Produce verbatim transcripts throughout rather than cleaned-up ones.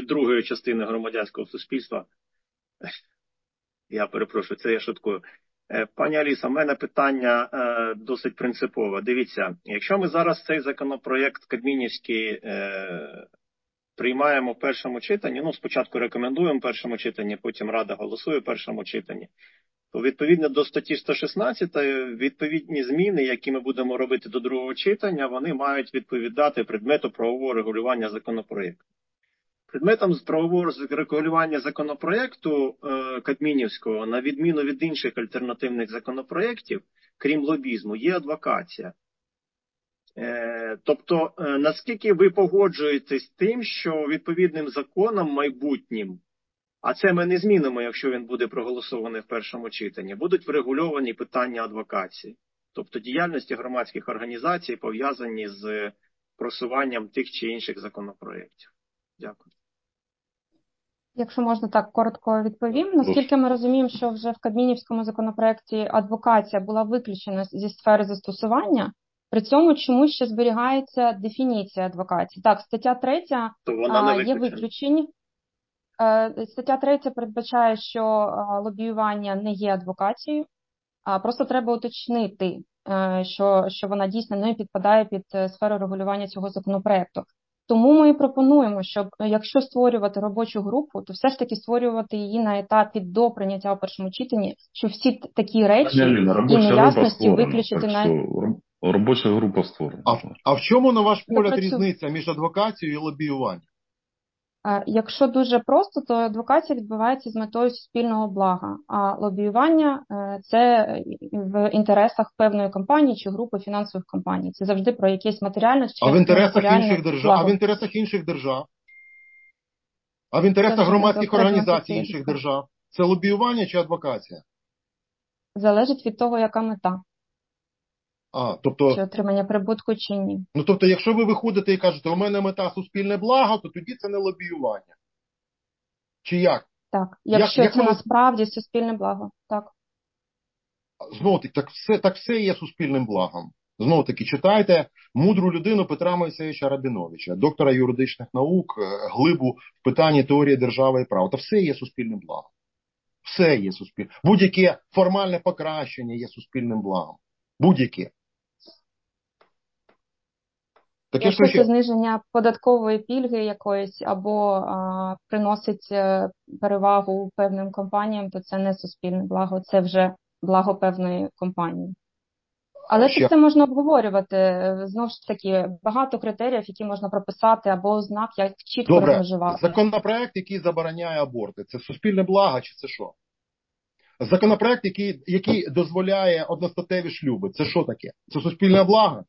від другої частини громадянського суспільства. Я перепрошую, це я шуткую. Пані Алісо, в мене питання е, досить принципове. Дивіться, якщо ми зараз цей законопроєкт кабмінівський е, приймаємо в першому читанні, ну, спочатку рекомендуємо в першому читанні, потім Рада голосує в першому читанні, то відповідно до статті сто шістнадцять відповідні зміни, які ми будемо робити до другого читання, вони мають відповідати предмету правового регулювання законопроєкту. Предметом правового регулювання законопроєкту е, Кабмінівського, на відміну від інших альтернативних законопроєктів, крім лобізму, є адвокація. Е, тобто, е, наскільки ви погоджуєтесь з тим, що відповідним законом майбутнім, а це ми не змінимо, якщо він буде проголосований в першому читанні, будуть врегульовані питання адвокації, тобто діяльності громадських організацій, пов'язані з просуванням тих чи інших законопроєктів. Дякую. Якщо можна так коротко відповім. Наскільки ми розуміємо, що вже в Кабмінівському законопроекті адвокація була виключена зі сфери застосування, при цьому чомусь ще зберігається дефініція адвокації. Так, стаття третя є виключення. Стаття третя передбачає, що лобіювання не є адвокацією, а просто треба уточнити, що, що вона дійсно не підпадає під сферу регулювання цього законопроекту. Тому ми і пропонуємо, щоб якщо створювати робочу групу, то все ж таки створювати її на етапі до прийняття у першому читанні, що всі такі речі Аліна, і неясності виключити на... Робоча група створена. А, а в чому, на ваш погляд, Допрацю... різниця між адвокацією і лобіюванням? Якщо дуже просто, то адвокація відбувається з метою суспільного блага, а лобіювання – це в інтересах певної компанії чи групи фінансових компаній. Це завжди про якесь матеріальне чи а в інтересах інших держав, а в інтересах інших держав, а в інтересах громадських організацій інших держав. Це лобіювання чи адвокація? Залежить від того, яка мета. А, тобто, чи отримання прибутку, чи ні. Ну, тобто, якщо ви виходите і кажете, у мене мета суспільне благо, то тоді це не лобіювання. Чи як? Так, якщо як, це як насправді суспільне благо, так. Знову таки, так все, так все є суспільним благом. Знову таки, читайте мудру людину Петра Моїсеєвича Рабіновича, доктора юридичних наук, глибу в питанні теорії держави і права. Та все є суспільним благом. Все є суспільним. Будь-яке формальне покращення є суспільним благом. Будь-яке. Таке, якщо це зниження податкової пільги якоїсь або а, приносить перевагу певним компаніям, то це не суспільне благо, це вже благо певної компанії. Але це все можна обговорювати. Знову ж таки, багато критеріїв, які можна прописати, або ознак, як чітко Добре. розмежувати. Законопроект, який забороняє аборти, це суспільне благо чи це що? Законопроект, який, який дозволяє одностатеві шлюби, це що таке? Це суспільне благо?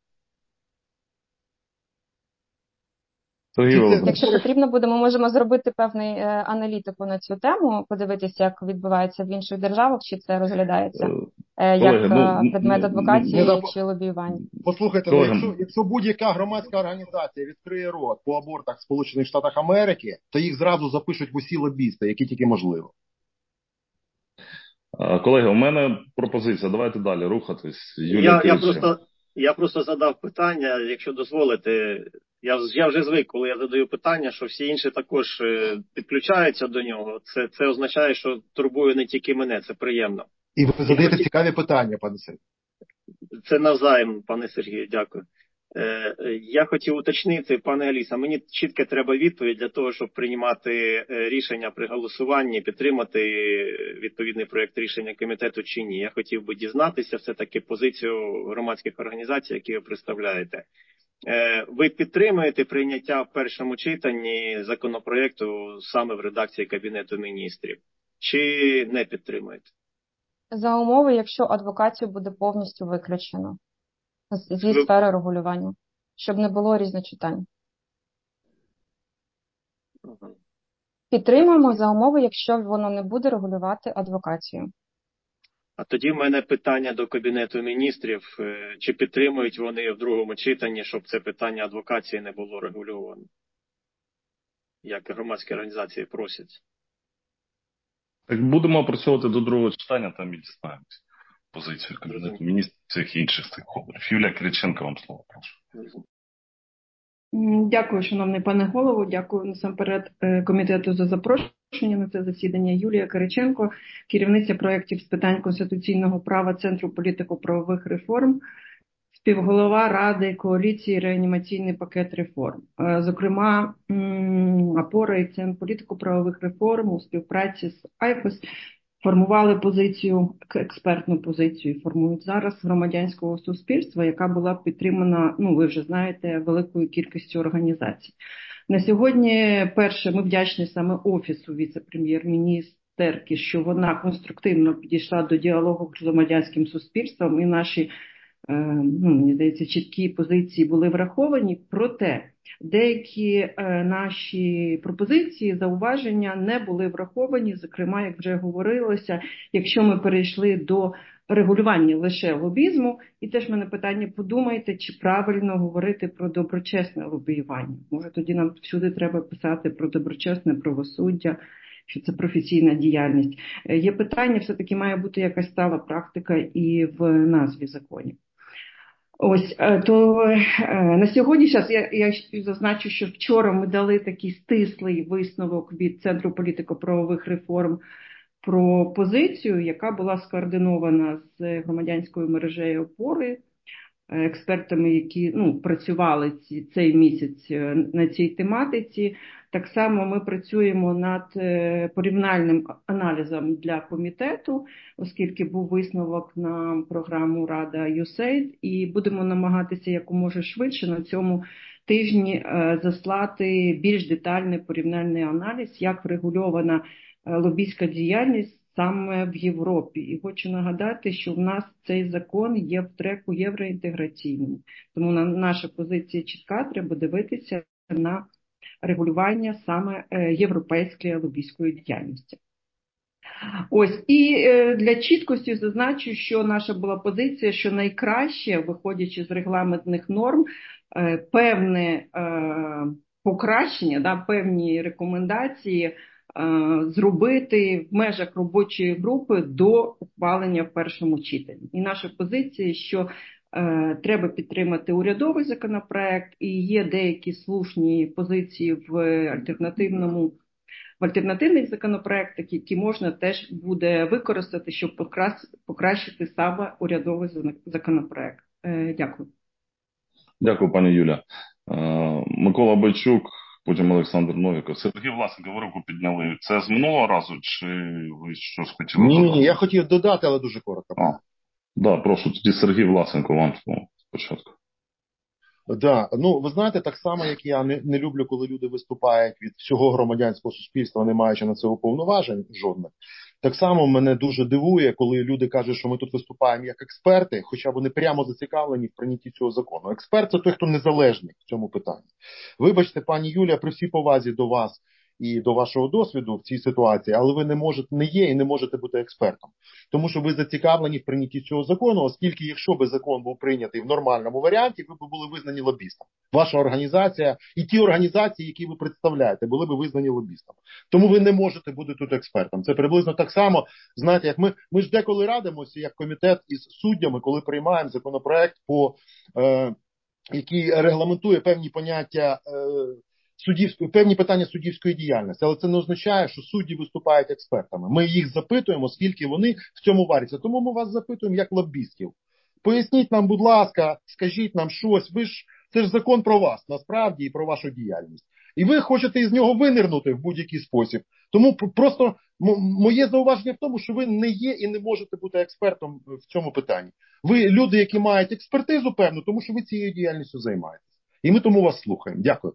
Якщо потрібно буде, ми можемо зробити певний е, аналітику на цю тему, подивитися, як відбувається в інших державах, чи це розглядається е, як Колеги, ну, предмет адвокації ну, чи лобіювання. Послухайте, ну, якщо, якщо будь-яка громадська організація відкриє рот по абортах в Сполучених Штатах Америки, то їх зразу запишуть в усі лобісти, які тільки можливо. Колеги, у мене пропозиція, давайте далі рухатись. Юлія я, я, просто, я просто задав питання, якщо дозволите. Я, я вже звик, коли я задаю питання, що всі інші також підключаються до нього. Це, це означає, що турбує не тільки мене, це приємно. І ви задаєте цікаві питання, пане Сергію. Це навзаєм, пане Сергію, дякую. Е, я хотів уточнити, пане Алісо, мені чітко треба відповідь для того, щоб приймати рішення при голосуванні, підтримати відповідний проєкт рішення комітету чи ні. Я хотів би дізнатися все-таки позицію громадських організацій, які ви представляєте. Ви підтримуєте прийняття в першому читанні законопроєкту саме в редакції Кабінету Міністрів? Чи не підтримуєте? За умови, якщо адвокацію буде повністю виключено зі Ви... сфери регулювання, щоб не було різночитань. Угу. Підтримуємо за умови, якщо воно не буде регулювати адвокацію. А тоді в мене питання до Кабінету Міністрів. Чи підтримують вони в другому читанні, щоб це питання адвокації не було регульовано? Як громадські організації просять. Так будемо опрацьовувати до другого читання, там і дізнаємося позицію Кабінету Міністрів і всіх інших стейкхолдерів. Юлія Кириченко, вам слово, прошу. Дякую, шановний пане голово. Дякую насамперед комітету за запрошення на це засідання. Юлія Кириченко, керівниця проєктів з питань конституційного права Центру політико-правових реформ, співголова Ради коаліції «Реанімаційний пакет реформ». Зокрема, АПОРА і Центр політико-правових реформ у співпраці з АЙФЕС формували позицію, експертну позицію, формують зараз громадянського суспільства, яка була підтримана, ну ви вже знаєте, великою кількістю організацій. На сьогодні, перше, ми вдячні саме Офісу віце-прем'єр-міністерки, що вона конструктивно підійшла до діалогу з громадянським суспільством, і наші, ну, мені здається, чіткі позиції були враховані. Проте деякі наші пропозиції, зауваження не були враховані. Зокрема, як вже говорилося, якщо ми перейшли до регулювання лише лобізму, і теж в мене питання, подумайте, чи правильно говорити про доброчесне лобіювання. Може, тоді нам всюди треба писати про доброчесне правосуддя, що це професійна діяльність. Є питання, все-таки має бути якась стала практика і в назві законів. Ось, то на сьогодні, зараз я, я зазначу, що вчора ми дали такий стислий висновок від Центру політико-правових реформ про позицію, яка була скоординована з громадянською мережею «Опори», експертами, які ну, працювали ці, цей місяць на цій тематиці. Так само ми працюємо над порівняльним аналізом для комітету, оскільки був висновок на програму Рада ю ес ей ай ді, і будемо намагатися якомога швидше на цьому тижні заслати більш детальний порівняльний аналіз, як врегульована лобістська діяльність саме в Європі. І хочу нагадати, що в нас цей закон є в треку євроінтеграційному. Тому наша позиція чітка, треба дивитися на регулювання саме європейської лобістської діяльності. Ось, і для чіткості зазначу, що наша була позиція, що найкраще, виходячи з регламентних норм, певне покращення, да, певні рекомендації зробити в межах робочої групи до ухвалення в першому читанні. І наша позиція, що е, треба підтримати урядовий законопроект, і є деякі слушні позиції в альтернативному в альтернативних законопроектах, які можна теж буде використати, щоб покрас, покращити саме урядовий законопроект. Е, дякую. Дякую, пані Юля. Е, Микола Бойчук, потім Олександр Новіков. Сергій Власенко, ви руку підняли. Це з минулого разу, чи ви щось хотіли ні, додати? Ні, я хотів додати, але дуже коротко. А, да, прошу, тоді Сергій Власенко, вам слово спочатку. Да, ну ви знаєте, так само, як я не, не люблю, коли люди виступають від всього громадянського суспільства, не маючи на це уповноважень жодних. Так само мене дуже дивує, коли люди кажуть, що ми тут виступаємо як експерти, хоча вони прямо зацікавлені в прийнятті цього закону. Експерт – це той, хто незалежний в цьому питанні. Вибачте, пані Юлія, при всій повазі до вас і до вашого досвіду в цій ситуації, але ви не можете, не є і не можете бути експертом. Тому що ви зацікавлені в прийнятті цього закону, оскільки якщо би закон був прийнятий в нормальному варіанті, ви б були визнані лобістом. Ваша організація і ті організації, які ви представляєте, були б визнані лобістом. Тому ви не можете бути тут експертом. Це приблизно так само, знаєте, як ми, ми ж деколи радимося, як комітет із суддями, коли приймаємо законопроект, по, е, який регламентує певні поняття е, суддівської, певні питання суддівської діяльності, але це не означає, що судді виступають експертами. Ми їх запитуємо, скільки вони в цьому варяться. Тому ми вас запитуємо як лобістів. Поясніть нам, будь ласка, скажіть нам щось. Ви ж, це ж закон про вас, насправді, і про вашу діяльність. І ви хочете із нього винирнути в будь-який спосіб. Тому просто м- моє зауваження в тому, що ви не є і не можете бути експертом в цьому питанні. Ви люди, які мають експертизу певну, тому що ви цією діяльністю займаєтесь. І ми тому вас слухаємо. Дякую.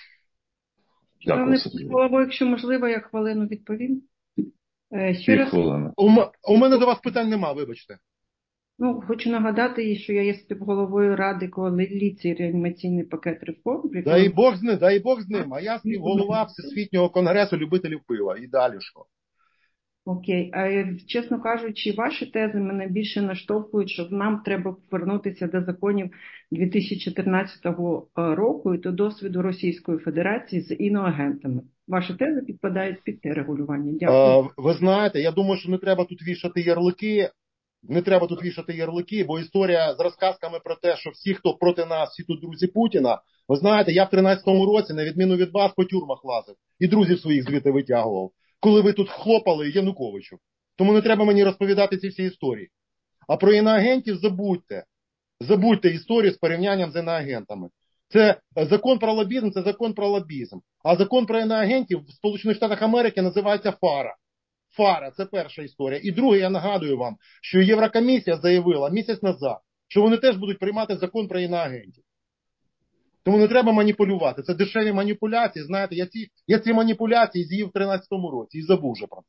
Дякую, Голово, якщо можливо, я хвилину відповім. Ще раз, у, у мене до вас питань нема, вибачте. Ну, хочу нагадати, що я є співголовою Ради коаліції «Реанімаційний пакет реформ». Який... Дай Бог з ним, дай Бог з ним, а я співголова Всесвітнього конгресу любителів пива. І далі що? Окей. А, чесно кажучи, ваші тези мене більше наштовхують, що нам треба повернутися до законів дві тисячі чотирнадцятого року і до досвіду Російської Федерації з іноагентами. Ваші тези підпадають під те регулювання. Дякую. А, ви знаєте, я думаю, що не треба тут вішати ярлики. Не треба тут вішати ярлики, бо історія з розказками про те, що всі, хто проти нас, всі тут друзі Путіна, ви знаєте, я в тринадцятому році, на відміну від вас, по тюрмах лазив і друзів своїх звідти витягував, коли ви тут хлопали Януковичу. Тому не треба мені розповідати ці всі історії. А про іноагентів забудьте. Забудьте історію з порівнянням з іноагентами. Це закон про лобізм, це закон про лобізм. А закон про іноагентів в Сполучених Штатах Америки називається ФАРА. ФАРА – це перша історія. І друге, я нагадую вам, що Єврокомісія заявила місяць назад, що вони теж будуть приймати закон про іноагентів. Тому не треба маніпулювати. Це дешеві маніпуляції. Знаєте, я ці, я ці маніпуляції з'їв в тринадцятому році і забув вже про це.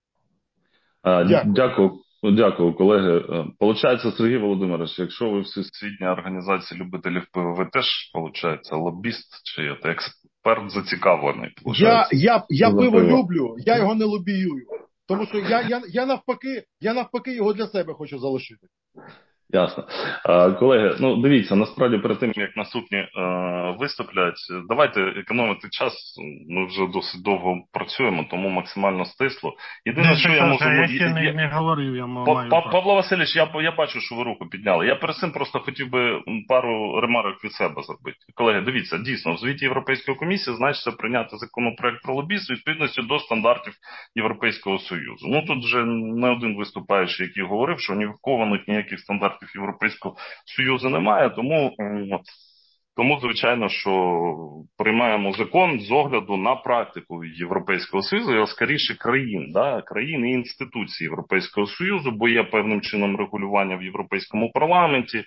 Дякую. Дякую. Дякую, колеги. Получається, Сергій Володимирович, якщо ви в Всесвітній організації любителів пива, ви теж, получається, лобіст чи експерт зацікавлений? Я, я, я пиво люблю, я його не лобіюю. Тому що я, я, я, навпаки, я навпаки його для себе хочу залишити. Ясно. Колеги, ну дивіться, насправді перед тим, як наступні е, виступлять, давайте економити час, ми вже досить довго працюємо, тому максимально стисло. Єдине, що я можу... Я ще не, не говорив, я маю... Павло Васильович, я, я бачу, що ви руку підняли. Я перед цим просто хотів би пару ремарок від себе зробити. Колеги, дивіться, дійсно, в звіті Європейської комісії значиться прийняти законопроект про лобізм у відповідності до стандартів Європейського Союзу. Ну тут вже не один виступаючий, який говорив, що ні в кого ніяких стандартів Європейського Союзу немає, тому, тому, звичайно, що приймаємо закон з огляду на практику Європейського Союзу, і скоріше країн, да, країн і інституцій Європейського Союзу, бо є певним чином регулювання в Європейському парламенті, е-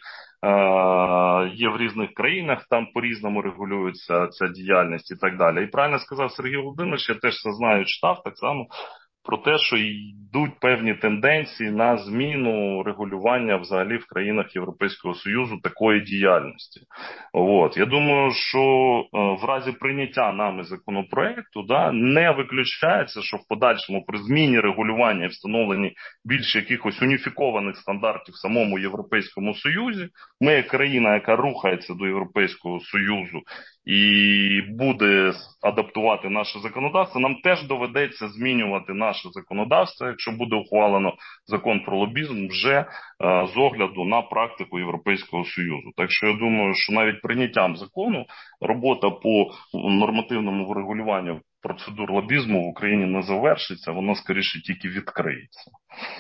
є в різних країнах, там по-різному регулюється ця діяльність і так далі. І правильно сказав Сергій Володимирович, я теж це знаю, читав так само, про те, що йдуть певні тенденції на зміну регулювання взагалі в країнах Європейського Союзу такої діяльності. От. Я думаю, що в разі прийняття нами законопроекту, да, не виключається, що в подальшому при зміні регулювання і встановленні більш якихось уніфікованих стандартів в самому Європейському Союзі, ми як країна, яка рухається до Європейського Союзу і буде адаптувати наше законодавство, нам теж доведеться змінювати наше законодавство, якщо буде ухвалено закон про лобізм, вже е, з огляду на практику Європейського Союзу. Так що я думаю, що навіть прийняттям закону робота по нормативному врегулюванню процедур лобізму в Україні не завершиться, вона скоріше тільки відкриється.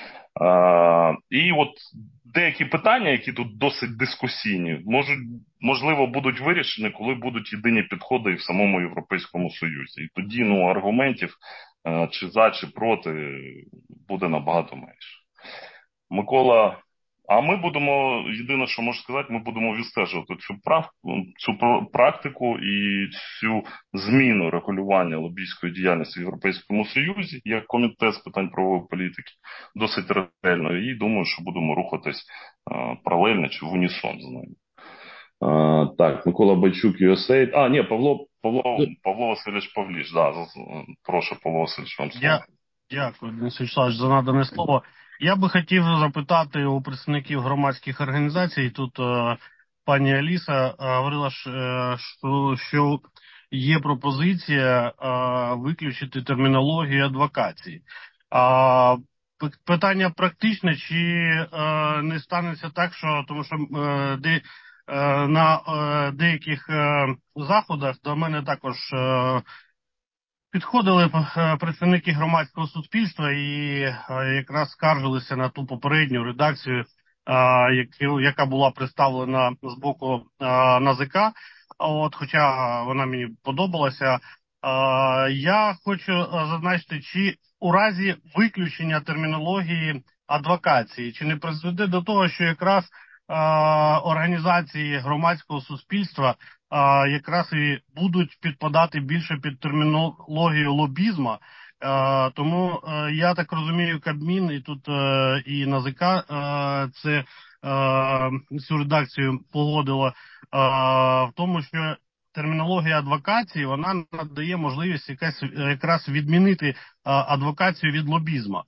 Uh, і от деякі питання, які тут досить дискусійні, можуть, можливо, будуть вирішені, коли будуть єдині підходи і в самому Європейському Союзі. І тоді, ну, аргументів uh, чи за, чи проти буде набагато менше. Микола, а ми будемо, єдине, що можу сказати, ми будемо відстежувати цю, прав, цю практику і цю зміну регулювання лобійської діяльності в Європейському Союзі, як комітет з питань правової політики, досить ретельно. І думаю, що будемо рухатись а, паралельно чи в унісон з ними. А, так, Микола Бойчук, ю ес ей. А, ні, Павло, Павло, Павло Васильович Павліш. Да, прошу, Павло Васильович, вам слово. Я, дякую, Денис Вячеславович, за надане слово. Я би хотів запитати у представників громадських організацій, тут е, пані Аліса е, говорила, що, що є пропозиція е, виключити термінологію адвокації. А питання практичне, чи е, не станеться так, що, тому що е, де, е, на е, деяких е, заходах до мене також е, підходили представники громадського суспільства і якраз скаржилися на ту попередню редакцію, яка була представлена з боку НАЗК, от, хоча вона мені подобалася. Я хочу зазначити, чи у разі виключення термінології адвокації, чи не призведе до того, що якраз організації громадського суспільства а, якраз і будуть підпадати більше під термінологію лобізму. А, тому а, я так розумію, Кабмін і тут а, і НАЗК а, це а, цю редакцію погодила а, в тому, що термінологія адвокації, вона надає можливість якась, якраз відмінити а, адвокацію від лобізму.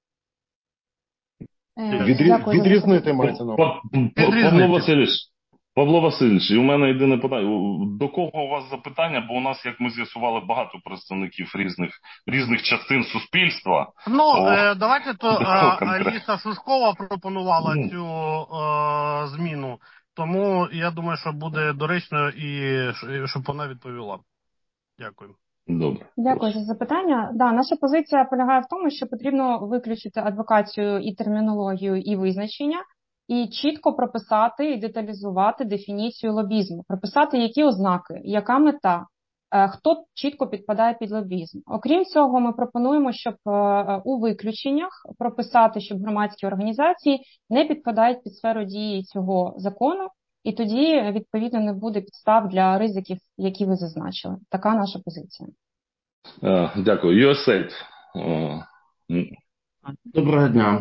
Відрі... Відрізнити мається на увазі. Павло Васильович, Павло Васильович, і у мене єдине питання. До кого у вас запитання? Бо у нас, як ми з'ясували, багато представників різних, різних частин суспільства. Ну, О, е, давайте то до е, кого конкретно? Аліса Шушкова пропонувала Ну. цю е, зміну, тому я думаю, що буде доречно і щоб вона відповіла. Дякую. Добре. Дякую за запитання. Да, наша позиція полягає в тому, що потрібно виключити адвокацію і термінологію, і визначення, і чітко прописати і деталізувати дефініцію лобізму, прописати, які ознаки, яка мета, хто чітко підпадає під лобізм. Окрім цього, ми пропонуємо, щоб у виключеннях прописати, щоб громадські організації не підпадають під сферу дії цього закону, і тоді, відповідно, не буде підстав для ризиків, які ви зазначили. Така наша позиція. Дякую. ю ес ей ай ді. Доброго дня.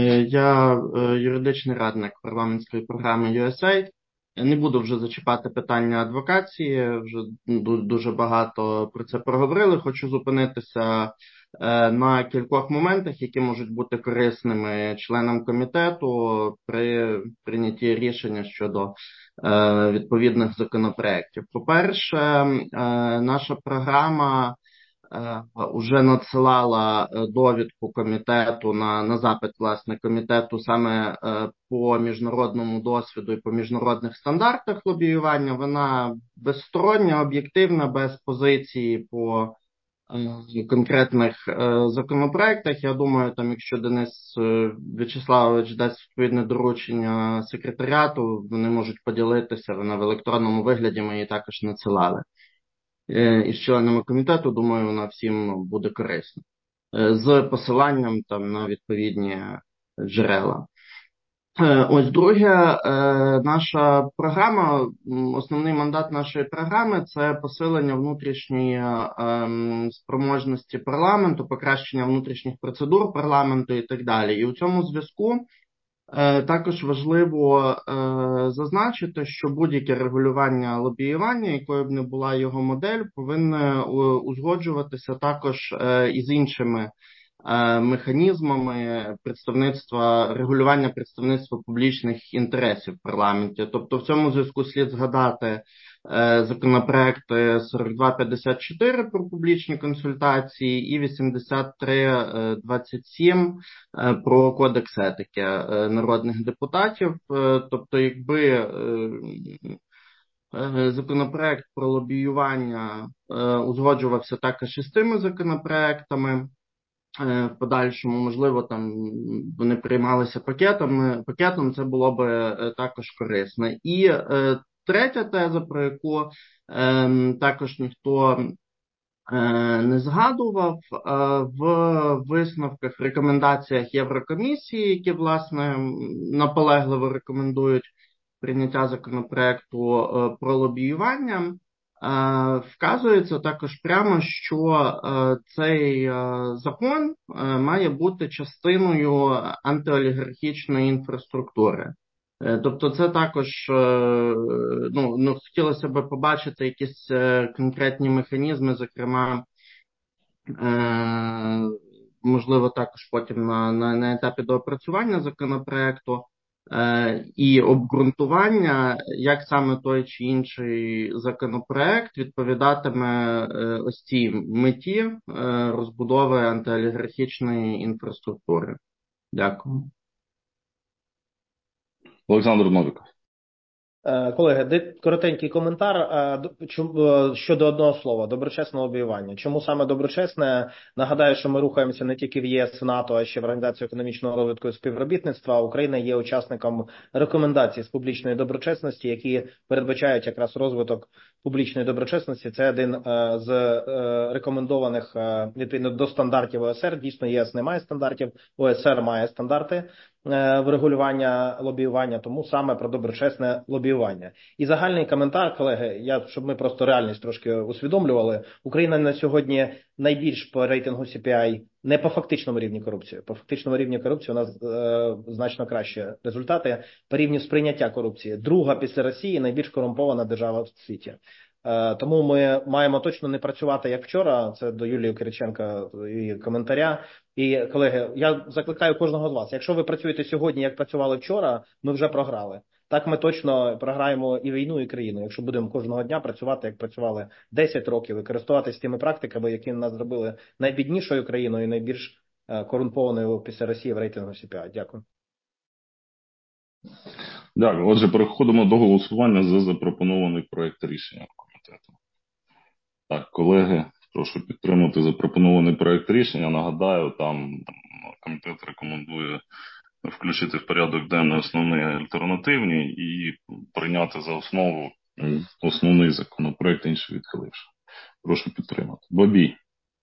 Я юридичний радник парламентської програми ю ес ей ай ді. Не буду вже зачіпати питання адвокації, вже дуже багато про це проговорили. Хочу зупинитися на кількох моментах, які можуть бути корисними членам комітету при прийнятті рішення щодо відповідних законопроєктів. По-перше, наша програма уже надсилала довідку комітету на, на запит, власне, комітету саме по міжнародному досвіду і по міжнародних стандартах лобіювання. Вона безстороння, об'єктивна, без позиції по конкретних законопроектах. Я думаю, там, якщо Денис В'ячеславович дасть відповідне доручення секретаріату, вони можуть поділитися, вона в електронному вигляді ми її також надсилали. Із членами комітету, думаю, вона всім буде корисна. З посиланням там на відповідні джерела. Ось друге, наша програма, основний мандат нашої програми – це посилення внутрішньої спроможності парламенту, покращення внутрішніх процедур парламенту і так далі. І у цьому зв'язку також важливо зазначити, що будь-яке регулювання лобіювання, якою б не була його модель, повинне узгоджуватися також із іншими механізмами представництва, регулювання представництва публічних інтересів в парламенті. Тобто в цьому зв'язку слід згадати законопроекти сорок два п'ятдесят чотири про публічні консультації і вісімдесят три двадцять сім про кодекс етики народних депутатів. Тобто, якби законопроект про лобіювання узгоджувався також із тими законопроектами, в подальшому, можливо, там вони приймалися пакетом, пакетом, це було б також корисно. І е, третя теза, про яку е, також ніхто е, не згадував, е, в висновках, рекомендаціях Єврокомісії, які, власне, наполегливо рекомендують прийняття законопроекту е, про лобіювання, вказується також прямо, що цей закон має бути частиною антиолігархічної інфраструктури. Тобто це також, ну, ну хотілося б побачити якісь конкретні механізми, зокрема, можливо, також потім на, на, на етапі доопрацювання законопроекту, і обґрунтування, як саме той чи інший законопроект відповідатиме ось цій меті розбудови антиолігархічної інфраструктури. Дякую. Олександр Новіков. Колеги, коротенький коментар щодо одного слова – доброчесне лобіювання. Чому саме доброчесне? Нагадаю, що ми рухаємося не тільки в ЄС, НАТО, а ще в Організацію економічного розвитку і співробітництва. Україна є учасником рекомендацій з публічної доброчесності, які передбачають якраз розвиток публічної доброчесності. Це один з рекомендованих відповідно до стандартів о ес ер. Дійсно, ЄС не має стандартів, о ес ер має стандарти врегулювання лобіювання, тому саме про доброчесне лобіювання. І загальний коментар, колеги, я, щоб ми просто реальність трошки усвідомлювали, Україна на сьогодні найбільш по рейтингу сі пі ай не по фактичному рівні корупції. По фактичному рівні корупції у нас е, значно кращі результати по рівню сприйняття корупції. Друга після Росії найбільш корумпована держава в світі. Тому ми маємо точно не працювати, як вчора, це до Юлії Кириченка і коментаря. І, колеги, я закликаю кожного з вас, якщо ви працюєте сьогодні, як працювали вчора, ми вже програли. Так ми точно програємо і війну, і країну, якщо будемо кожного дня працювати, як працювали десять років, і користуватися тими практиками, які нас зробили найбіднішою країною і найбільш корумпованою після Росії в рейтингу Сі Пі Ай. Дякую. Дякую. Отже, переходимо до голосування за запропонований проект рішення комітету. Так, колеги, прошу підтримати запропонований проект рішення. Нагадаю, там комітет рекомендує включити в порядок денний основні альтернативні і прийняти за основу основний законопроект, інший відхиливши. Прошу підтримати. Бабій.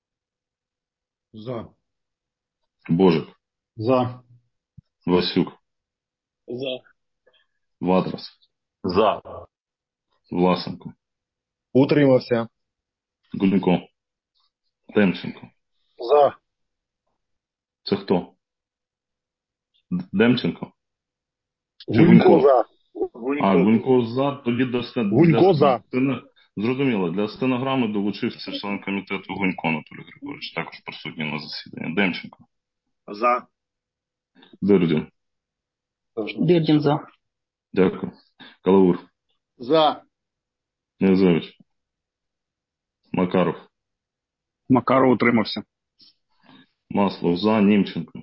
За. Божик. За. Васюк. За. Ватрас. За. Власенко. Утримався. Гунько. Демченко. За. Це хто? Демченко? Гунько за. А, Гунько за. Тоді до стен... Гунько для... за. Стен... Зрозуміло. Для стенограми долучився член комітету Гунько Анатолій Григорович, також присутній на засіданні. Демченко. За. Дирдін. Дирдін за. Дякую. Калаур. За. Князевич. Макаров. Макаров утримався. Маслов за. Німченко.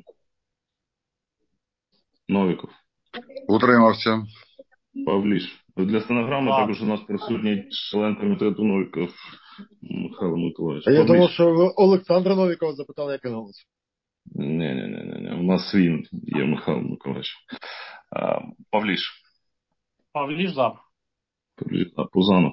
Новіков. Утримався. Павліш. Для стенограми За. також у нас присутній член комітету Новіков Михайло Миколаївич. А я Павліш. думав, що ви Олександра Новікова запитали, як він голос. Ні, ні, ні, ні. У нас він є Михайло Миколаївич. А, Павліш. Павліш за. Павліш. А, Пузанов.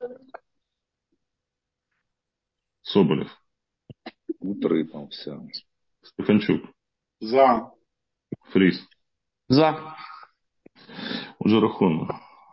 Соболєв. Утримався. Стефанчук. За. Фріс. За. Отже, рахунок.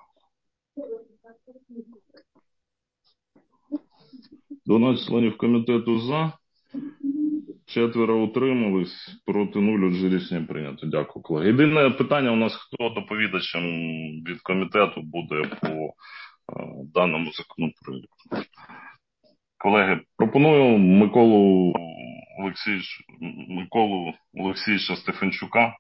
дванадцять членів комітету за. Четверо утримались, проти нуль, отже рішення прийнято. Дякую, колеги. Єдине питання у нас, хто доповідачем від комітету буде по е, даному законопроекту. Колеги, пропоную Миколу Олексійовича, Миколу Олексійовича Стефанчука.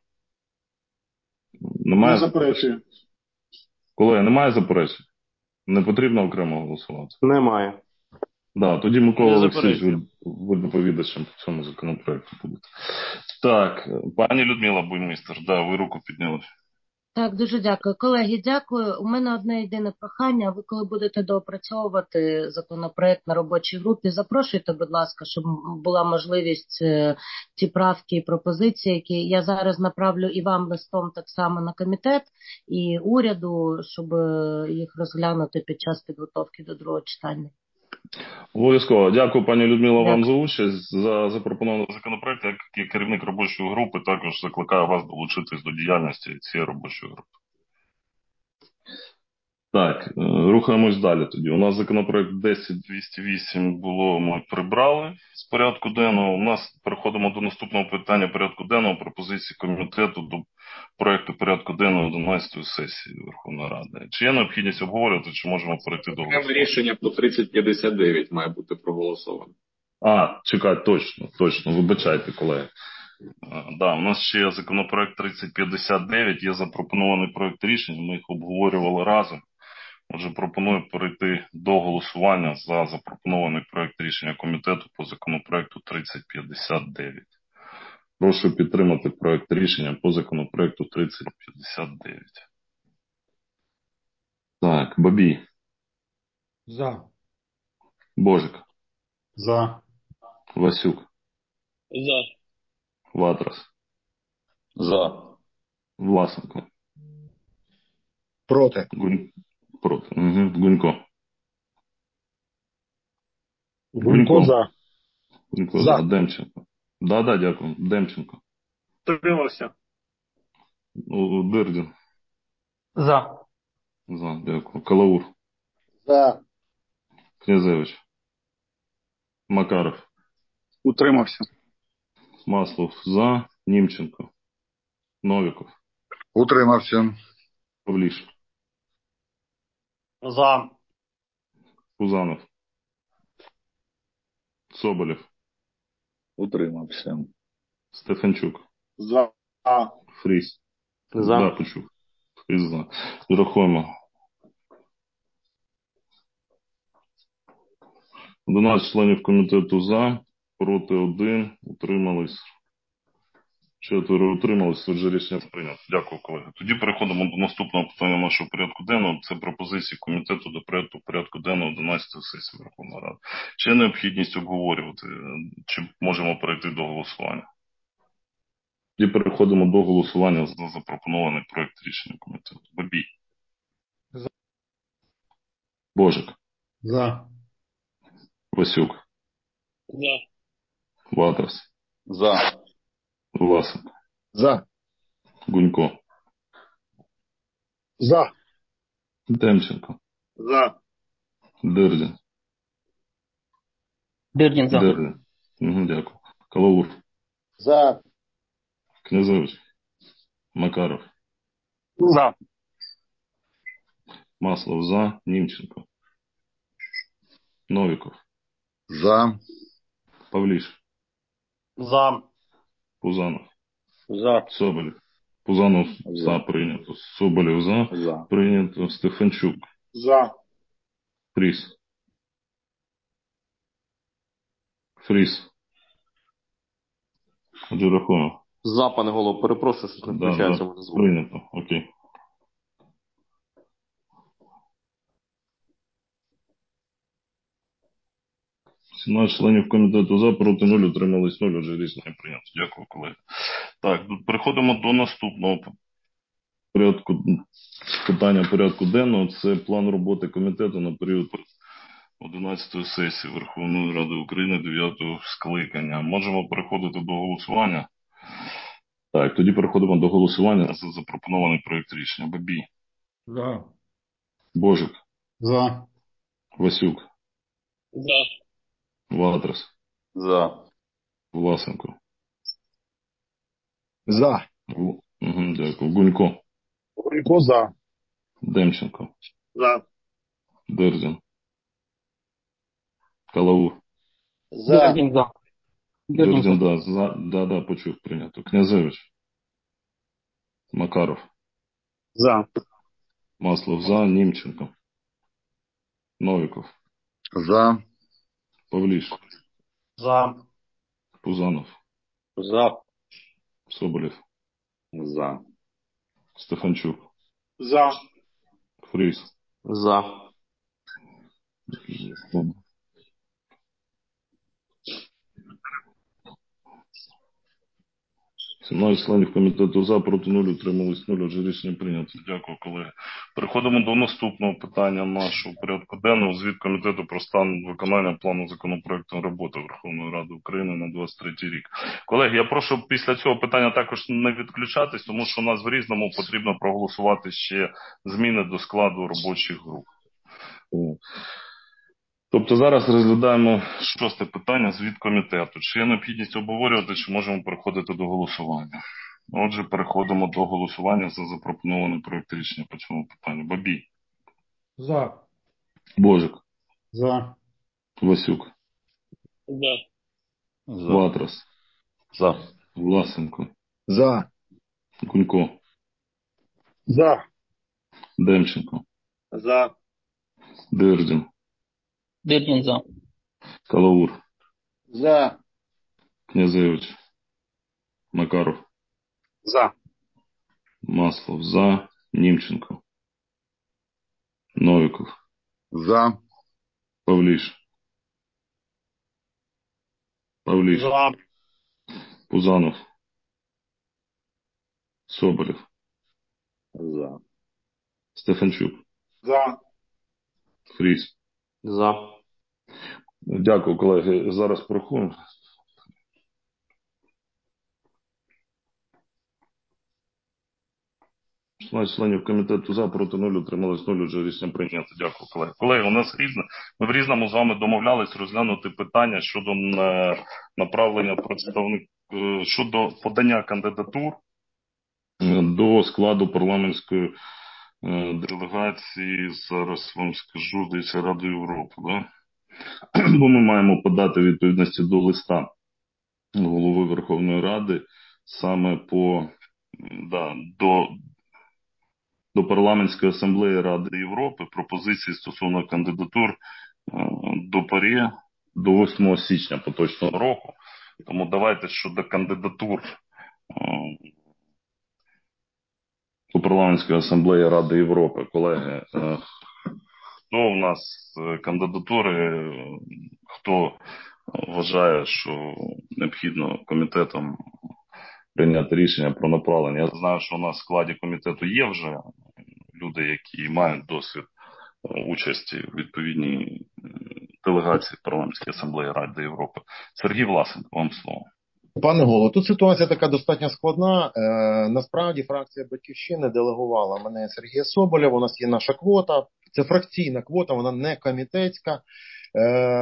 Немає Не заперечую. Колеги, немає заперечень? Не потрібно окремо голосувати? Немає. Да, тоді Микола Не Олексійович, ви, заперечую. ви доповідачем по цьому законопроекту будете. Так, пані Людмила Буймістер, да, ви руку підняли. Так, дуже дякую. Колеги, дякую. У мене одне єдине прохання. Ви коли будете доопрацьовувати законопроект на робочій групі, запрошуйте, будь ласка, щоб була можливість е, ті правки і пропозиції, які я зараз направлю і вам листом так само на комітет, і уряду, щоб е, їх розглянути під час підготовки до другого читання. Обов'язково. Дякую, пані Людмила, Дякую. вам за участь, за запропонований законопроект. Як і керівник робочої групи, також закликаю вас долучитись до діяльності цієї робочої групи. Так, рухаємось далі тоді. У нас законопроект десять двісті вісім було, ми прибрали з порядку денного. У нас переходимо до наступного питання порядку денного, пропозиції комітету до проекту порядку денного одинадцятої сесії Верховної Ради. Чи є необхідність обговорювати, чи можемо перейти до голосування? Рішення по тридцять п'ятдесят дев'ять має бути проголосовано. А, чекай, точно, точно, вибачайте, колеги. А, да, у нас ще є законопроект тридцять п'ятдесят дев'ять, є запропонований проект рішення, ми їх обговорювали разом. Отже, пропоную перейти до голосування за запропонований проект рішення комітету по законопроекту тридцять п'ятдесят дев'ять. Прошу підтримати проект рішення по законопроекту тридцять п'ятдесят дев'ять. Так, Бабій. За. Божик. За. Васюк. За. Ватрас. За. Власенко. Проти. Гунь... Проти. Угу. Гунько. Гунько за. Гунько За. за. Демченко. Да-да, дякую. Демченко. Утримався. Ну, Дирдін. За. За, дякую. Калаур. За. Князевич. Макаров. Утримався. Маслов за. Німченко. Новіков. Утримався. Павліш. За. Пузанов. Соболєв. Утримався. Стефанчук. За. Фріс. За. Да, почув. шість за. Рахуємо. одинадцять членів комітету за, проти один, утримались. Четверо утримались, отже рішення прийнято. Дякую, колеги. Тоді переходимо до наступного питання нашого порядку денного. Це пропозиції комітету до проекту порядку денного одинадцятої сесії Верховної Ради. Чи є необхідність обговорювати, чи можемо перейти до голосування? Тоді переходимо до голосування за запропонований проект рішення комітету. Бабій. За. Божик. За. Васюк. За. Ватрас. За. Власенко. За. Гунько. За. Демченко. За. Дирдін. Дирдін за. Дирдін. Угу, дякую. Калаур. За. Князевич. Макаров. За. Маслов за. Німченко. Новіков. За. Павліш. За. Пузанов. За. Соболєв. Пузанов за, За. прийнято. Соболєв за. За. Прийнято. Стефанчук. За. Фріс. Фріс. Отже, рахуємо. За, пане голово, перепрошую, що не Да, включається да. мене звук. Прийнято. Окей. сімнадцять членів комітету за, проти нуль, утримались нуль, отже рішення прийнято. Дякую, колеги. Так, переходимо до наступного порядку, питання порядку денного. Це план роботи комітету на період одинадцятої сесії Верховної Ради України дев'ятого скликання. Можемо переходити до голосування? Так, тоді переходимо до голосування за запропонований проєкт рішення. Бабій. За. Божик. За. Васюк. За. Ватрас. За. Власенко. За. Угу, дякую. Гунько. Гунько за. Демченко. За. Дирдін. Калаур. За. Дирдін за. Дирдін Дирдін, за. да, за, да, да, почув, прийнято. Князевич. Макаров. За. Маслов за. Німченко. Новіков. За. Павліш. За. Пузанов. За. Соболєв. За. Стефанчук. За. Фріс. За. сімнадцять членів комітету за, проти нуль, утримались нуль, отже рішення прийнято. Дякую, колеги. Переходимо до наступного питання нашого порядку денного. Звіт комітету про стан виконання плану законопроекту роботи Верховної Ради України на двадцять третій рік. Колеги, я прошу після цього питання також не відключатись, тому що у нас в Різному потрібно проголосувати ще зміни до складу робочих груп. Тобто зараз розглядаємо шосте питання, звіт комітету. Чи є необхідність обговорювати, чи можемо переходити до голосування? Отже, переходимо до голосування за запропонований проект рішення по цьому питанню. Бабій. За. Божик. За. Васюк. За. Ватрас. За. Власенко. За. Гунько. За. Демченко. За. Дирдін. Дирдін за. Калаур. За. Князевич. Макаров. За. Маслов за. Німченко. Новіков. За. Павліш. Павліш. За. Пузанов. Соболєв. За. Стефанчук. За. Фріс. За. Дякую, колеги. Зараз порахуємо. шістнадцять членів комітету за, проти нуль, утримались нуль, вже рішення прийнято. Дякую, колеги. Колеги, у нас різне. Ми в Різному з вами домовлялись розглянути питання щодо е, направлення представників, е, щодо подання кандидатур е, до складу парламентської е, делегації. Зараз вам скажу, десь Ради Європи, да? Бо ми маємо подати відповідності до листа голови Верховної Ради саме по, да, до до Парламентської асамблеї Ради Європи пропозиції стосовно кандидатур е, до ПАРЄ до восьмого січня поточного року. Тому давайте щодо кандидатур е, до Парламентської асамблеї Ради Європи, колеги, е, хто у нас кандидатури, хто вважає, що необхідно комітетом прийняти рішення про направлення. Я знаю, що у нас в складі комітету є вже люди, які мають досвід участі в відповідній делегації Парламентської асамблеї Ради Європи. Сергій Власенко, вам слово. Пане Голово, тут ситуація така достатньо складна. Е, насправді фракція «Батьківщини» делегувала мене Сергія Соболєва. У нас є наша квота. Це фракційна квота, вона не комітетська. Е,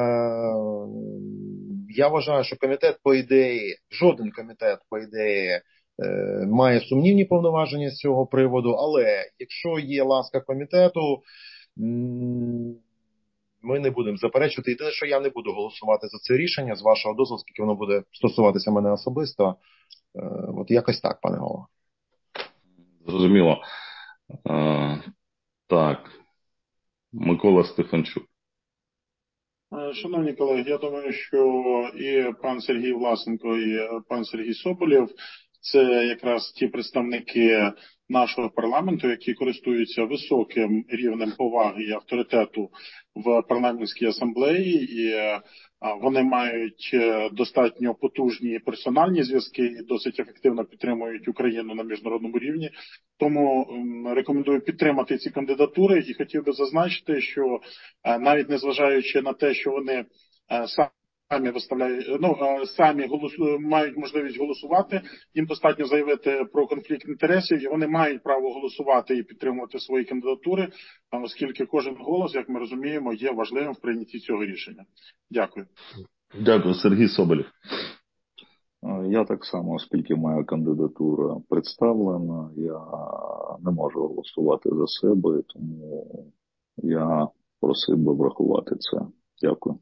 я вважаю, що комітет, по ідеї, жоден комітет, по ідеї, е, має сумнівні повноваження з цього приводу. Але якщо є ласка комітету, м- ми не будемо заперечувати. Єдине, що я не буду голосувати за це рішення, з вашого дозволу, оскільки воно буде стосуватися мене особисто. Е, от якось так, пане Голово. Зрозуміло. Е, так. Микола Стефанчук. Шановні колеги, я думаю, що і пан Сергій Власенко, і пан Сергій Соболєв – це якраз ті представники нашого парламенту, які користуються високим рівнем поваги і авторитету в парламентській асамблеї, і вони мають достатньо потужні персональні зв'язки і досить ефективно підтримують Україну на міжнародному рівні. Тому рекомендую підтримати ці кандидатури і хотів би зазначити, що навіть незважаючи на те, що вони самі виставляють, ну, самі голосу, мають можливість голосувати, їм достатньо заявити про конфлікт інтересів, і вони мають право голосувати і підтримувати свої кандидатури, оскільки кожен голос, як ми розуміємо, є важливим в прийнятті цього рішення. Дякую. Дякую. Сергій Соболєв. Я так само, оскільки моя кандидатура представлена, я не можу голосувати за себе, тому я просив би врахувати це. Дякую.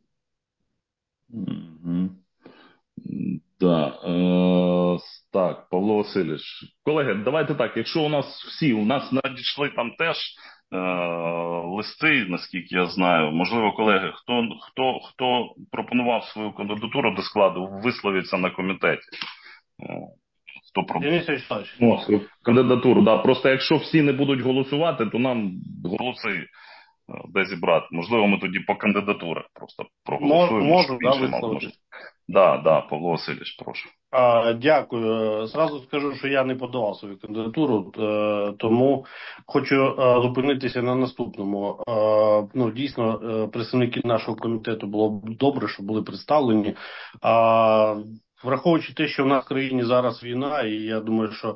Угу. Да. Е, так, Павло Васильович. Колеги, давайте так, якщо у нас всі, у нас надійшли там теж е, листи, наскільки я знаю, можливо, колеги, хто, хто, хто пропонував свою кандидатуру до складу, висловиться на комітеті. Хто пропонував ну, кандидатуру, да. Просто якщо всі не будуть голосувати, то нам голоси де зібрати. Можливо, ми тоді по кандидатурах просто проголосуємо. Можу, да, висловити. Да, да, Павло Васильович, прошу. А, дякую. Зразу скажу, що я не подавав свою кандидатуру, тому хочу зупинитися на наступному. Ну, дійсно, представники нашого комітету було б добре, що були представлені. Враховуючи те, що в нас в країні зараз війна, і я думаю, що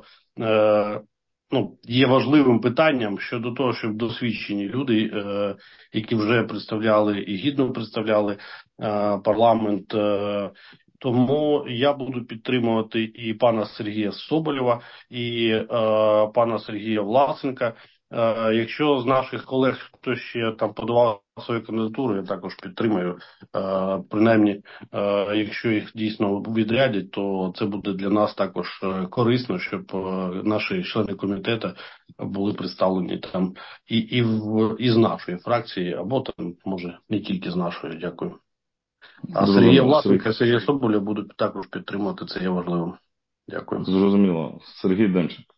ну, є важливим питанням щодо того, щоб досвідчені люди, е, які вже представляли і гідно представляли е, парламент, е, тому я буду підтримувати і пана Сергія Соболєва, і е, пана Сергія Власенка. Е, якщо з наших колег хтось ще там подавав свою кандидатуру, я також підтримаю. Е, принаймні, е, якщо їх дійсно відрядять, то це буде для нас також е, корисно, щоб е, наші члени комітету були представлені там і, і, в, і з нашої фракції, або там, може, не тільки з нашої. Дякую. А Сергія Власенка, Сергія Соболя будуть також підтримувати, це є важливим. Дякую. Зрозуміло. Сергій Демченко.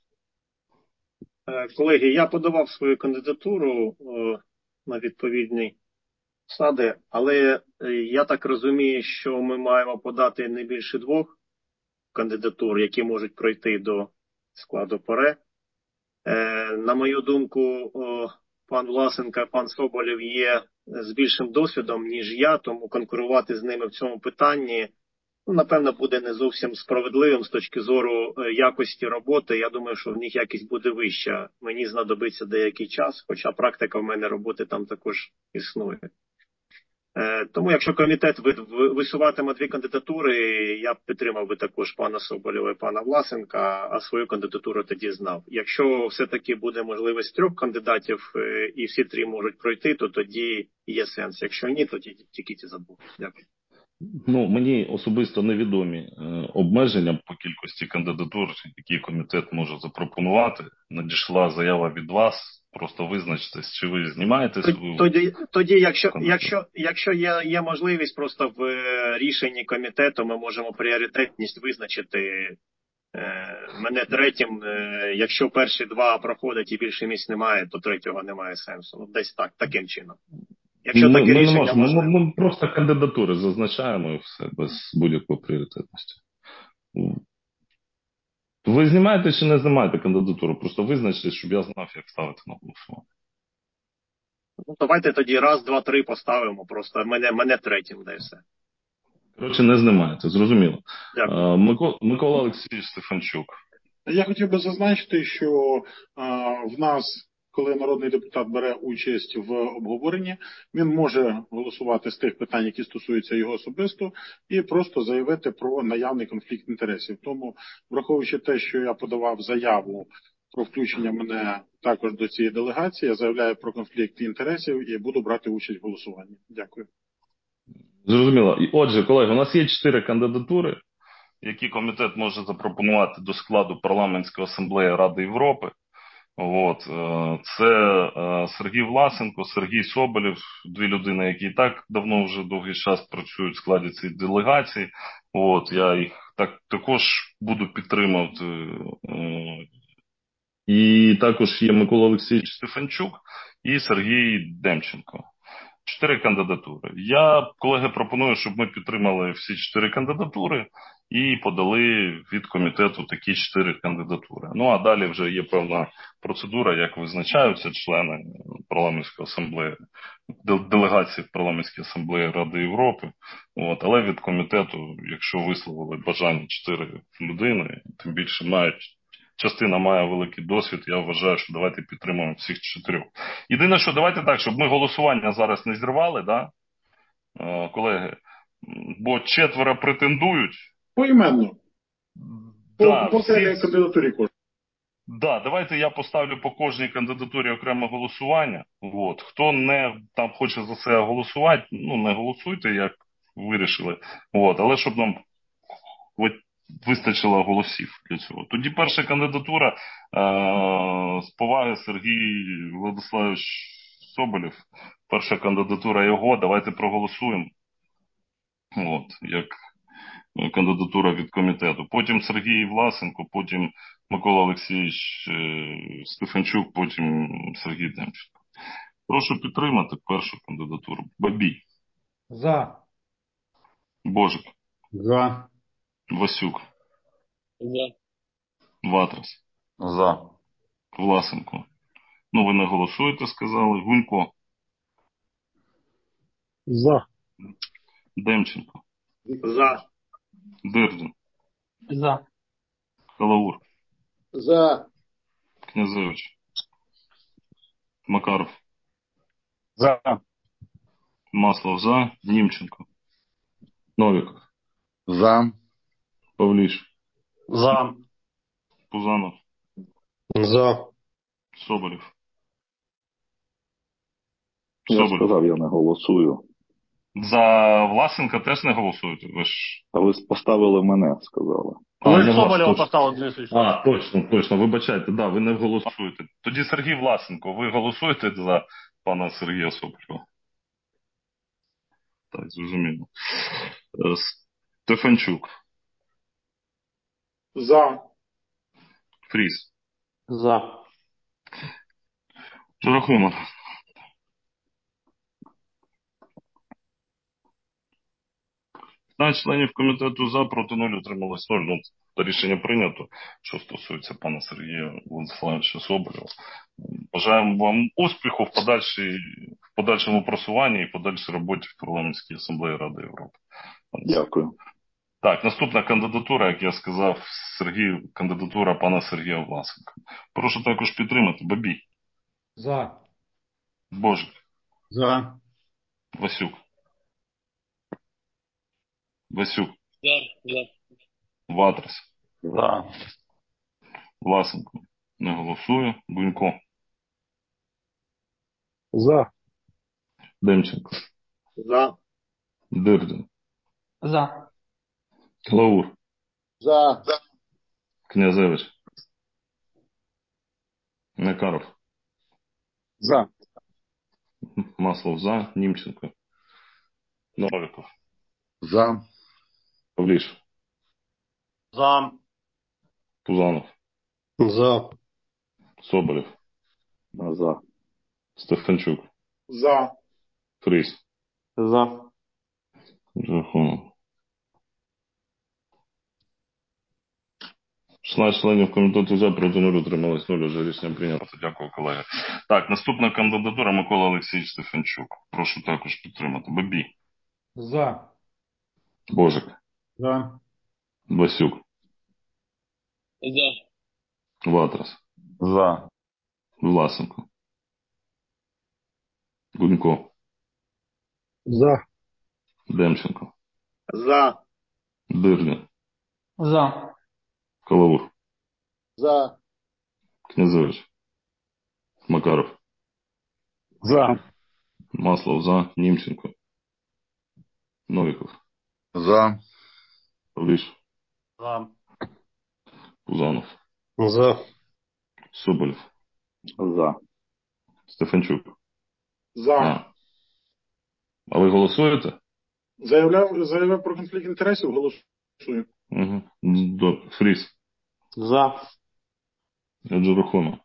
Колеги, я подавав свою кандидатуру о, на відповідні посади, але я так розумію, що ми маємо подати не більше двох кандидатур, які можуть пройти до складу ПАРЄ. Е, на мою думку, о, пан Власенко, пан Соболєв є з більшим досвідом, ніж я, тому конкурувати з ними в цьому питанні, ну, напевно, буде не зовсім справедливим з точки зору якості роботи. Я думаю, що в них якість буде вища. Мені знадобиться деякий час, хоча практика в мене роботи там також існує. Е, тому, якщо комітет висуватиме дві кандидатури, я б підтримав би також пана Соболєва і пана Власенка, а свою кандидатуру тоді знав. Якщо все-таки буде можливість трьох кандидатів і всі три можуть пройти, то тоді є сенс. Якщо ні, то тільки ті забудуть. Дякую. Ну, мені особисто невідомі е, обмеження по кількості кандидатур, які комітет може запропонувати. Надійшла заява від вас. Просто визначтесь, чи ви знімаєте свою Тоді, тоді якщо, кандидатуру. якщо, якщо є, є можливість, просто в е, рішенні комітету ми можемо пріоритетність визначити. Е, Мене третім, е, якщо перші два проходять і більше місць немає, то третього немає сенсу. Ну, десь так, таким чином. Якщо Ми, таке ми не рішення можемо. Ми, можливе. ми просто кандидатури зазначаємо і все, без будь-якої пріоритетності. Ви знімаєте чи не знімаєте кандидатуру? Просто визначте, щоб я знав, як ставити на голосування. Ну, давайте тоді раз, два, три поставимо. Просто мене, мене третім, де все. Коротше, не знімаєте, зрозуміло. Дякую. А, Микола, Микола Олексійович Стефанчук. Я хотів би зазначити, що а, в нас, коли народний депутат бере участь в обговоренні, він може голосувати з тих питань, які стосуються його особисто, і просто заявити про наявний конфлікт інтересів. Тому, враховуючи те, що я подавав заяву про включення мене також до цієї делегації, я заявляю про конфлікт інтересів і буду брати участь в голосуванні. Дякую. Зрозуміло. І, Отже, колеги, у нас є чотири кандидатури, які комітет може запропонувати до складу Парламентської асамблеї Ради Європи. От, е, це е, Сергій Власенко, Сергій Соболєв, дві людини, які і так давно вже довгий час працюють в складі цієї делегації. От, я їх так також буду підтримувати. Е, І також є Микола Олексійович Стефанчук і Сергій Демченко. Чотири кандидатури. Я, колеги, пропоную, щоб ми підтримали всі чотири кандидатури і подали від комітету такі чотири кандидатури. Ну, а далі вже є певна процедура, як визначаються члени парламентської асамблеї, делегації в парламентській асамблеї Ради Європи. От. Але від комітету, якщо висловили бажання чотири людини, тим більше мають частина має великий досвід, я вважаю, що давайте підтримаємо всіх чотирьох. Єдине, що давайте так, щоб ми голосування зараз не зірвали, да, е, колеги, бо четверо претендують. Поіменно. Да, по, по всі... кандидатурі кожен. Да, давайте я поставлю по кожній кандидатурі окреме голосування. От. Хто не там хоче за це голосувати, ну не голосуйте, як вирішили. От. Але щоб нам вистачило голосів для цього. Тоді перша кандидатура е- з поваги Сергій Владиславович Соболєв. Перша кандидатура його. Давайте проголосуємо. От, як кандидатура від комітету. Потім Сергій Власенко, потім Микола Олексійович е- Стефанчук, потім Сергій Демченко. Прошу підтримати першу кандидатуру. Бабій. За. Божик. За. Васюк. За. Ватрас. За. Власенко. Ну, ви не голосуєте, сказали. Гунько. За. Демченко. За. Дирдін. За. Халаур. За. Князевич. Макаров. За. Маслов за. Німченко. Новіков. За. Павліш. За. Пузанов. За. Соболєв. Я Соболєв. сказав, я не голосую. За Власенка теж не голосуєте? Ви ж... А ви поставили мене, сказали. А, Ви я ж вас Соболєва точно- поставили, Денис Вячеславович. А, точно, точно, вибачайте, да, ви не голосуєте. Тоді Сергій Власенко, ви голосуєте за пана Сергія Соболєва? Так, зрозуміло. Е, Стефанчук. За. Фріс. За. Рахунок. п'ятнадцять членів комітету за, проти нуль, утрималось нуль. Ну, рішення прийнято, що стосується пана Сергія Владиславовича Соболєва. Бажаємо вам успіху в, подальшій, в подальшому просуванні і подальшій роботі в парламентській асамблеї Ради Європи. Дякую. Так, наступна кандидатура, як я сказав, Сергій, кандидатура пана Сергія Власенка. Прошу також підтримати. Бабій. За. Божик. За. Васюк. Васюк. За. За. Ватрас. За. Власенко. Не голосує. Гунько. За. Демченко. За. Дирдін. За. Калаур. За. Князевич. Макаров. За. Маслов за. Німченко. Новиков. За. Павліш. За. Пузанов. За. Соболєв. За. Стефанчук. За. Фріс. За. Рахунок. шістнадцять членів комітету за, проти нуль, утрималось нуль, вже рішення прийнято. Дякую, колеги. Так, наступна кандидатура Микола Олексійович Стефанчук. Прошу також підтримати. Бабій. За. Божик. За. Басюк. За. Ватрас. За. Власенко. Гунько. За. Демченко. За. Дирдін. За. Калаур. За. Князевич. Макаров. За. Маслов за. Німченко. Новиков. За. Павліш. За. Пузанов. За. Соболєв. За. Стефанчук. За. А. А ви голосуєте? Заявляв, заявив про конфлікт інтересів, голосую. Угу. Добре. Фріс. За. Джерухома.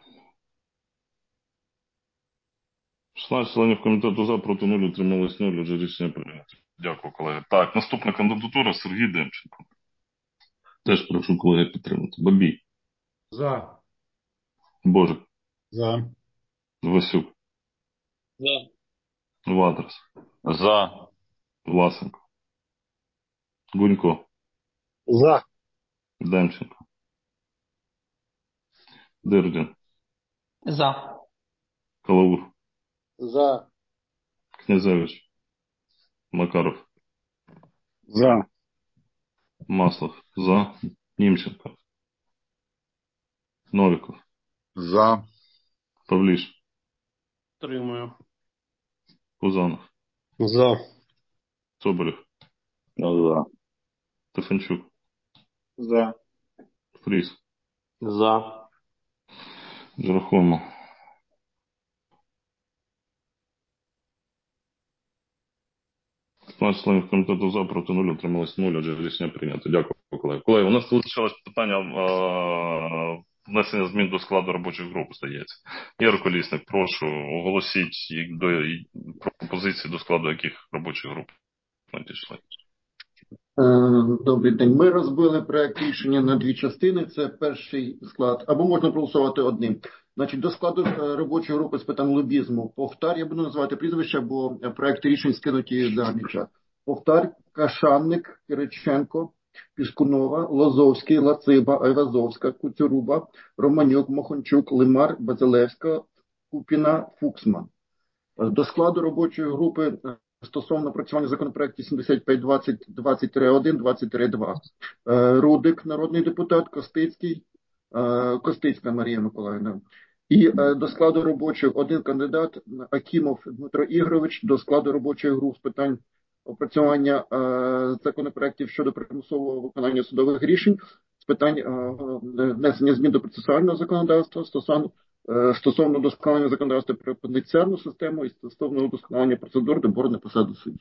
шістнадцять членів комітету за, проти нуль, утрималось нуль, вже рішення прийнято. Дякую, колеги. Так, наступна кандидатура Сергій Демченко. Теж прошу колеги підтримати. Бабій. За. Божик. За. Васюк. За. Ватрас. За. Власенко. Гунько. За. Демченко. Дирдін. За. Калаур. За. Князевич. Макаров. За. Маслов. За. Німченко. Новиков. За. Павліш. Підтримую. Пузанов. За. Соболєв. За. Стефанчук. За. Фріс. За. Джерахома. п'ятнадцять членів комітету за, проти нуль, утрималось нуль, отже рішення прийнято. Дякую, колеги. Колеги, у нас залишилось питання е- внесення змін до складу робочих груп, здається. Ігор Колісник, прошу, оголосіть їх до пропозиції, до складу яких робочих груп надійшли. Добрий день. Ми розбили проект рішення на дві частини. Це перший склад, або можна проголосувати одним. Значить, до складу робочої групи з питань лобізму Повтар, я буду називати прізвища, бо проекти рішень скинуті за час. Повтар, Кашанник, Кириченко, Піскунова, Лозовський, Лациба, Айвазовська, Куцюруба, Романюк, Мохончук, Лимар, Базилевська, Купіна, Фуксман. До складу робочої групи стосовно працювання законопроектів сімдесят п'ять двадцять, двадцять один, двадцять два. Рудик, народний депутат, Костицький, Костицька Марія Миколаївна. І до складу робочих один кандидат Акімов Дмитро Ігорович, до складу робочих груп з питань опрацювання законопроектів щодо примусового виконання судових рішень, з питань внесення змін до процесуального законодавства стосовно стосовно удосконалення законодавства про пенітенціарну систему і стосовно удосконалення процедур добору на посаду судді.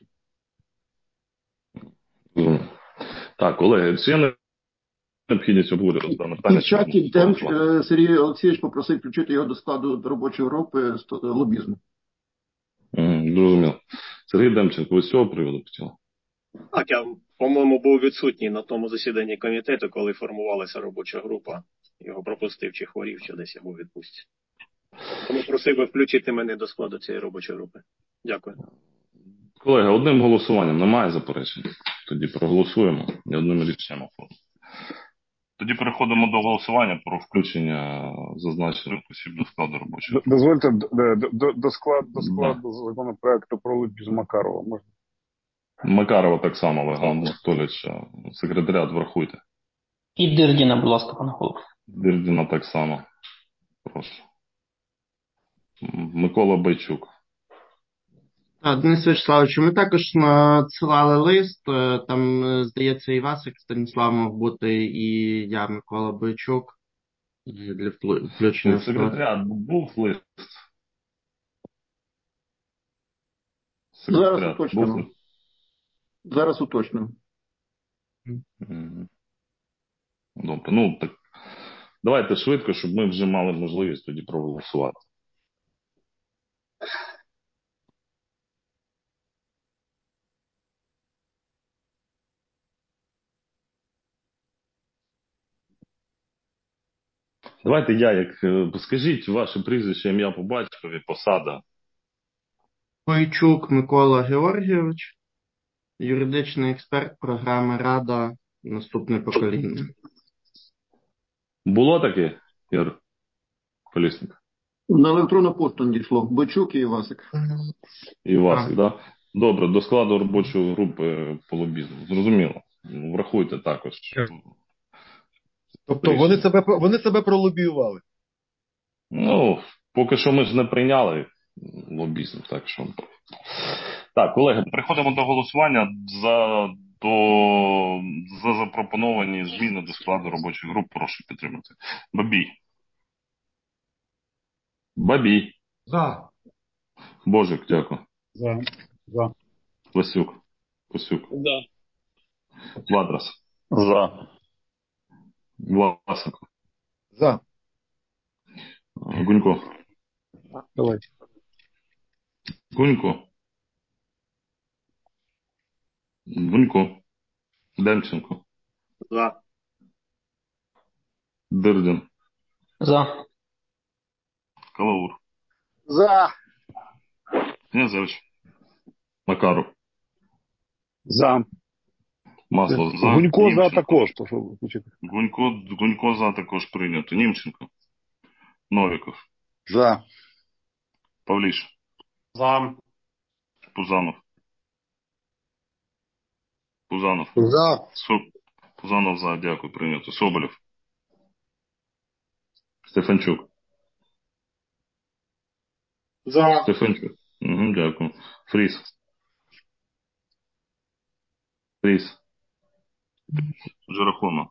Так, колеги, чи є необхідність обговорювати дане питання? І в чаті Демч Сергій Олексійович попросив включити його до складу робочої групи лобізму. Зрозуміло. Сергій Демченко, ви з цього приводу хотіли? Так, я, по-моєму, був відсутній на тому засіданні комітету, коли формувалася робоча група. Його пропустив чи хворів, чи десь я був у відпустці. Тому просив би включити мене до складу цієї робочої групи. Дякую. Колеги, одним голосуванням немає заперечень. Тоді проголосуємо і одним рішенням оформимо. Тоді переходимо до голосування про включення зазначених осіб до складу робочої групи. Дозвольте до, до, до складу, до складу да. законопроекту про лобізм Макарова. Можна? Макарова так само, Олег Анатолійович. Секретаріат врахуйте. І Дирдіна, будь ласка, пане голово. Дирдіна так само. Прошу. Микола Байчук. Денис Вячеславович, ми також надсилали лист, там, здається, і Васик Станіслав мав бути, і я, Микола Бойчук, для включення. Секретаріат, був лист? Зараз Секретаріат, був уточнено. лист? Зараз уточнено. Мгм. Добре, ну так давайте швидко, щоб ми вже мали можливість тоді проголосувати. Давайте я, як е, скажіть ваше прізвище, ім'я по батькові, посада. Бойчук Микола Георгійович, юридичний експерт програми Рада наступне покоління. Було таке, Ігор Колісник? На електронну пошту надійшло. Бойчук і Васик. І Васик, так? Да? Добре, до складу робочої групи по лобізму. Зрозуміло. Врахуйте також. Тобто вони себе, вони себе пролобіювали. Ну, поки що ми ж не прийняли лобізм, так що. Так, колеги, переходимо до голосування за, до, за запропоновані зміни до складу робочих груп. Прошу підтримати. Бабій. Бабій. За. Божик, дякую. За. За. Васюк. Косюк. За. Вадрас. За. Власенко. За. Гунько. Давайте. Гунько. Гунько. Демченко. За. Дирдін. За. Калаур. За. Князевич. Макаров. За. Маслов за. Гунько за Німченко. також. То, що ви хочете. Гунько, Гунько за також прийнято. Німченко. Новіков. За. Павліш. За. Пузанов. Пузанов. За. Со... Пузанов за, дякую, прийнято. Соболєв. Стефанчук. За. Стефанчук. Угу, дякую. Фріс. Фріс. Жерехома.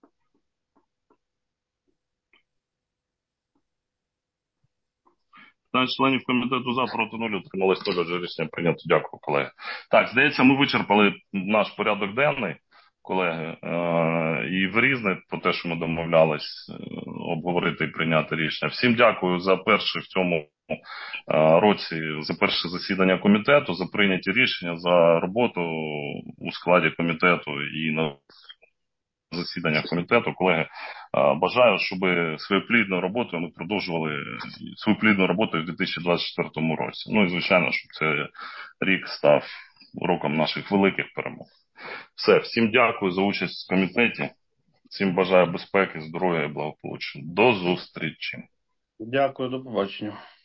п'ятнадцять членів комітету за, проти нуль, утримались теж, вже рішення прийнято. Дякую, колеги. Так, здається, ми вичерпали наш порядок денний, колеги, е- і в різне про те, що ми домовлялись е- обговорити і прийняти рішення. Всім дякую за перше в цьому е- році, за перше засідання комітету, за прийняті рішення, за роботу у складі комітету і на засідання комітету. Колеги, бажаю, щоб свою плідну роботу ми продовжували свою плідну роботу в дві тисячі двадцять четвертому році. Ну і звичайно, щоб цей рік став роком наших великих перемог. Все, всім дякую за участь в комітеті. Всім бажаю безпеки, здоров'я і благополуччя. До зустрічі. Дякую, до побачення.